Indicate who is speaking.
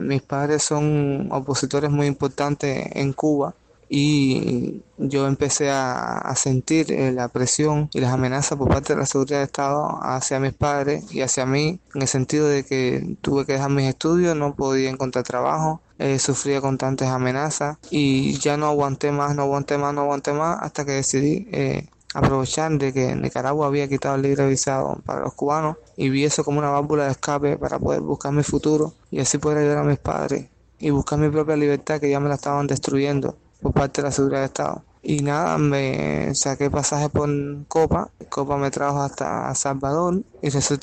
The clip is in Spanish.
Speaker 1: Mis padres son opositores muy importantes en Cuba y yo empecé a sentir la presión y las amenazas por parte de la seguridad de Estado hacia mis padres y hacia mí, en el sentido de que tuve que dejar mis estudios, no podía encontrar trabajo, sufría constantes amenazas y ya no aguanté más, no aguanté más, no aguanté más hasta que decidí aprovechar de que Nicaragua había quitado el libre visado para los cubanos y vi eso como una válvula de escape para poder buscar mi futuro y así poder ayudar a mis padres y buscar mi propia libertad que ya me la estaban destruyendo por parte de la seguridad de Estado. Y nada, me saqué pasaje por Copa me trajo hasta Salvador y resulta